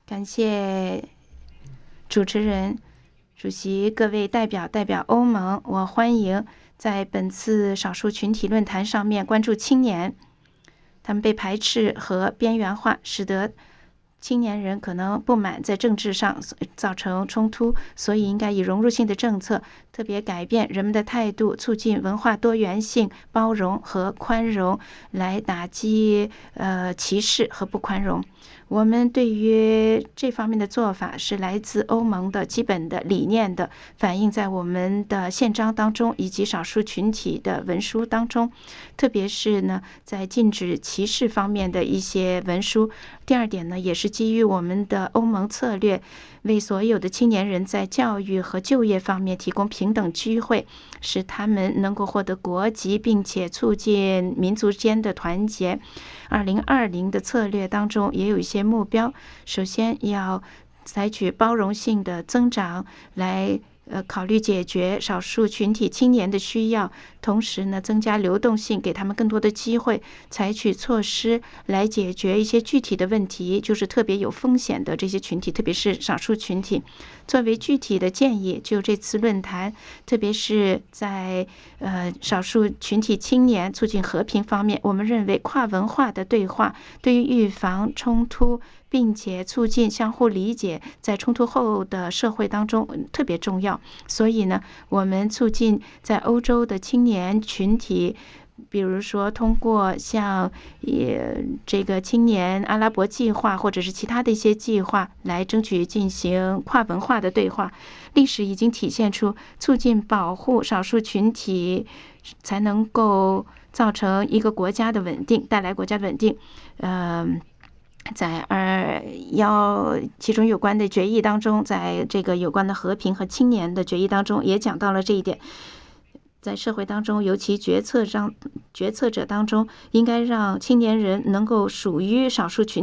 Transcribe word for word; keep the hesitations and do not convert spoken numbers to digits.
感谢主持人、主席、各位代表代表欧盟，我欢迎在本次少数群体论坛上面关注青年，他们被排斥和边缘化，使得青年人可能不满在政治上造成冲突，所以应该以融入性的政策特别改变人们的态度，促进文化多元性、包容和宽容，来打击呃歧视和不宽容。我们对于这方面的做法是来自欧盟的基本的理念的，反映在我们的宪章当中以及少数群体的文书当中，特别是呢在禁止歧视方面的一些文书。第二点呢，也是基于我们的欧盟策略，为所有的青年人在教育和就业方面提供平等机会，使他们能够获得国籍，并且促进民族间的团结。二零二零的策略当中也有一些目标，首先要采取包容性的增长来呃，考虑解决少数群体青年的需要，同时呢，增加流动性，给他们更多的机会，采取措施来解决一些具体的问题，就是特别有风险的这些群体，特别是少数群体。作为具体的建议，就这次论坛，特别是在呃少数群体青年促进和平方面，我们认为跨文化的对话对于预防冲突，并且促进相互理解，在冲突后的社会当中特别重要。所以呢，我们促进在欧洲的青年群体，比如说通过像也这个青年阿拉伯计划或者是其他的一些计划，来争取进行跨文化的对话。历史已经体现出，促进保护少数群体，才能够造成一个国家的稳定，带来国家稳定。嗯、呃在二幺其中有关的决议当中，在这个有关的和平和青年的决议当中也讲到了这一点。在社会当中，尤其决策上决策者当中，应该让青年人能够属于少数群体。